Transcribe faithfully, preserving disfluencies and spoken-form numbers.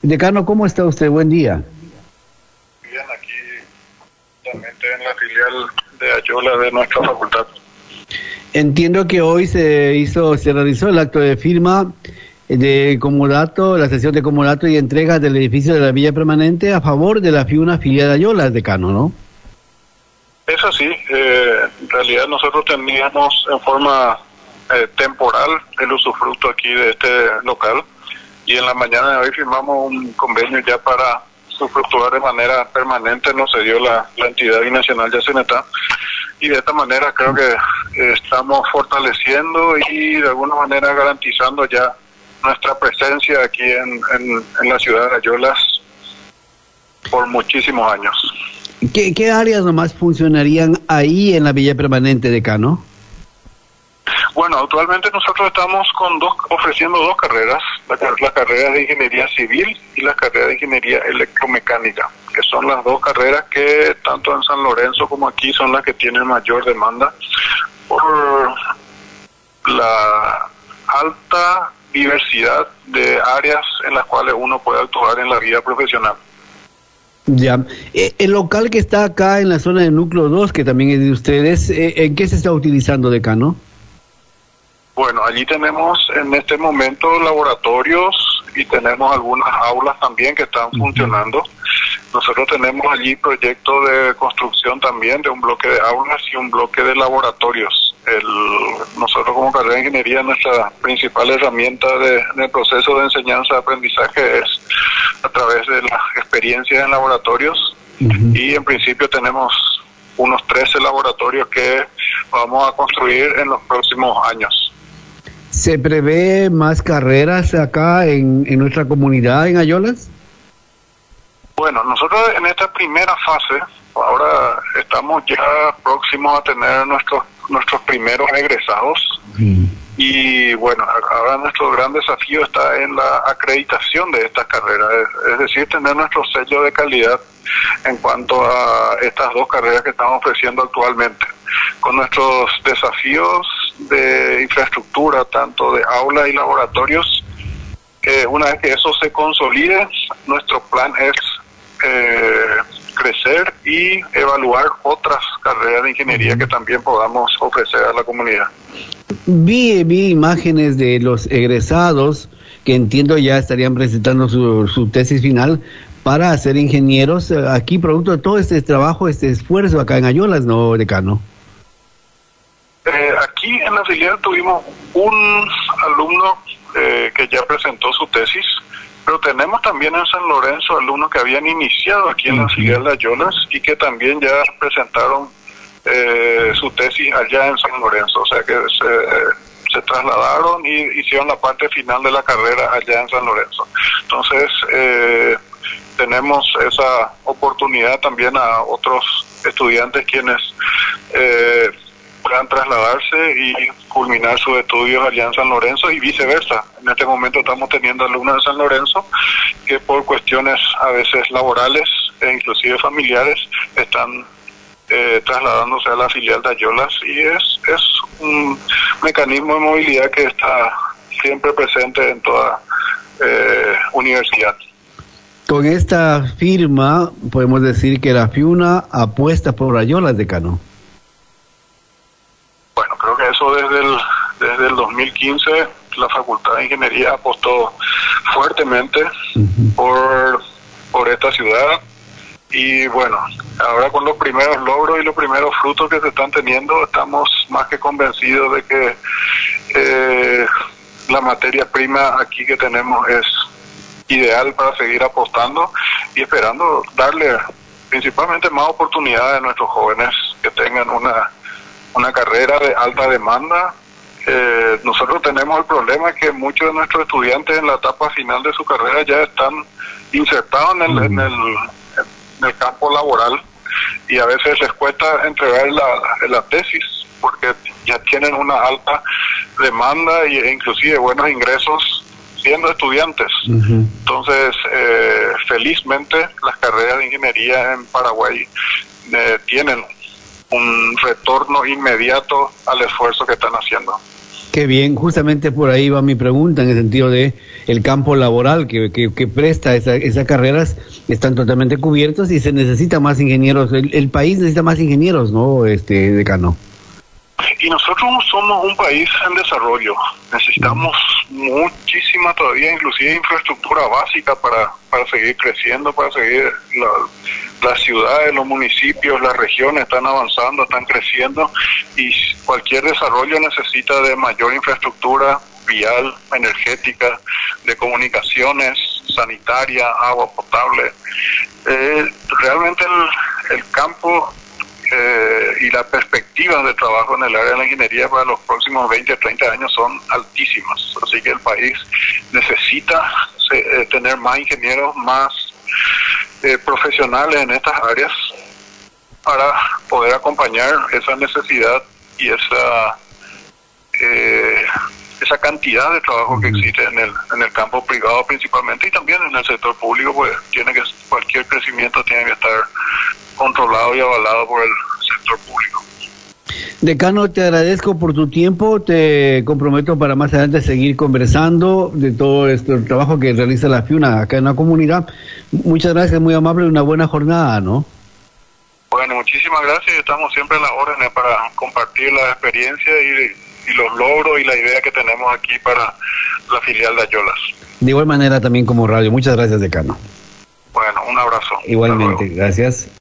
Decano, ¿cómo está usted? Buen día. Bien, aquí justamente en la filial de Ayolas de nuestra facultad. Entiendo que hoy se hizo, se realizó el acto de firma de comodato, la sesión de comodato y entrega del edificio de la Villa Permanente a favor de la FIUNA filial de Ayolas, decano, ¿no? Es así, eh, en realidad nosotros teníamos en forma eh, temporal el usufructo aquí de este local y en la mañana de hoy firmamos un convenio ya para usufructuar de manera permanente, nos cedió la, la entidad binacional Yacenetá, y de esta manera creo que eh, estamos fortaleciendo y de alguna manera garantizando ya nuestra presencia aquí en, en, en la ciudad de Ayolas por muchísimos años. ¿Qué, qué áreas nomás funcionarían ahí en la Villa Permanente, decano? Bueno, actualmente nosotros estamos con dos, ofreciendo dos carreras, la, la carrera de Ingeniería Civil y la carrera de Ingeniería Electromecánica, que son las dos carreras que tanto en San Lorenzo como aquí son las que tienen mayor demanda por la alta diversidad de áreas en las cuales uno puede actuar en la vida profesional. Ya, eh, el local que está acá en la zona del núcleo dos, que también es de ustedes, eh, ¿en qué se está utilizando, decano? Bueno, allí tenemos en este momento laboratorios y tenemos algunas aulas también que están uh-huh. funcionando. Nosotros tenemos allí proyectos de construcción también de un bloque de aulas y un bloque de laboratorios. El, nosotros como carrera de ingeniería, nuestra principal herramienta de, de proceso de enseñanza-aprendizaje es a través de las experiencias en laboratorios uh-huh. y en principio tenemos unos trece laboratorios que vamos a construir en los próximos años. ¿Se prevé más carreras acá en, en nuestra comunidad en Ayolas? Bueno, nosotros en esta primera fase, ahora estamos ya próximos a tener nuestros nuestros primeros egresados mm. y bueno, ahora nuestro gran desafío está en la acreditación de estas carreras, es, es decir, tener nuestro sello de calidad en cuanto a estas dos carreras que estamos ofreciendo actualmente. Con nuestros desafíos de infraestructura, tanto de aula y laboratorios, eh, una vez que eso se consolide, nuestro plan es eh, crecer y evaluar otras carreras de ingeniería que también podamos ofrecer a la comunidad. Vi, vi imágenes de los egresados que entiendo ya estarían presentando su, su tesis final para ser ingenieros, aquí producto de todo este trabajo, este esfuerzo acá en Ayolas, ¿no, decano? Eh, aquí en la filial tuvimos un alumno eh, que ya presentó su tesis, pero tenemos también en San Lorenzo alumnos que habían iniciado aquí en uh-huh. la filial de Ayolas y que también ya presentaron eh, su tesis allá en San Lorenzo, o sea que se, se trasladaron y hicieron la parte final de la carrera allá en San Lorenzo. Entonces, eh, tenemos esa oportunidad también a otros estudiantes quienes eh, puedan trasladarse y culminar sus estudios allá en San Lorenzo y viceversa. En este momento estamos teniendo alumnos de San Lorenzo que por cuestiones a veces laborales e inclusive familiares están eh, trasladándose a la filial de Ayolas y es, es un mecanismo de movilidad que está siempre presente en toda eh, universidad. Con esta firma podemos decir que la FIUNA apuesta por Ayolas, decano. Bueno, creo que eso desde el desde el dos mil quince la Facultad de Ingeniería apostó fuertemente uh-huh. por por esta ciudad y bueno, ahora con los primeros logros y los primeros frutos que se están teniendo, estamos más que convencidos de que eh, la materia prima aquí que tenemos es ideal para seguir apostando y esperando darle principalmente más oportunidades a nuestros jóvenes que tengan una una carrera de alta demanda. Eh, nosotros tenemos el problema que muchos de nuestros estudiantes en la etapa final de su carrera ya están insertados en el, mm. en el, en el campo laboral y a veces les cuesta entregar la, la tesis porque ya tienen una alta demanda e inclusive buenos ingresos siendo estudiantes. Uh-huh. Entonces, eh, felizmente las carreras de ingeniería en Paraguay eh, tienen un retorno inmediato al esfuerzo que están haciendo. Qué bien, justamente por ahí va mi pregunta, en el sentido de el campo laboral que, que, que presta esa, esas carreras están totalmente cubiertos y se necesita más ingenieros. El, el país necesita más ingenieros, ¿no, este decano? Y nosotros somos un país en desarrollo. Necesitamos muchísima todavía, inclusive infraestructura básica para, para seguir creciendo, para seguir la, las ciudades, los municipios, las regiones están avanzando, están creciendo y cualquier desarrollo necesita de mayor infraestructura vial, energética, de comunicaciones, sanitaria, agua potable. Eh, realmente el, el campo Eh, y las perspectivas de trabajo en el área de la ingeniería para los próximos veinte a treinta años son altísimas. Así que el país necesita eh, tener más ingenieros, más eh, profesionales en estas áreas para poder acompañar esa necesidad y esa eh, esa cantidad de trabajo que existe en el en el campo privado principalmente y también en el sector público, pues tiene que cualquier crecimiento tiene que estar controlado y avalado por el sector público. Decano, te agradezco por tu tiempo, te comprometo para más adelante seguir conversando de todo este trabajo que realiza la FIUNA acá en la comunidad. Muchas gracias, muy amable y una buena jornada, ¿no? Bueno, muchísimas gracias, estamos siempre a las órdenes para compartir la experiencia y, y los logros y la idea que tenemos aquí para la filial de Ayolas. De igual manera también como radio. Muchas gracias, decano. Bueno, un abrazo. Igualmente, gracias.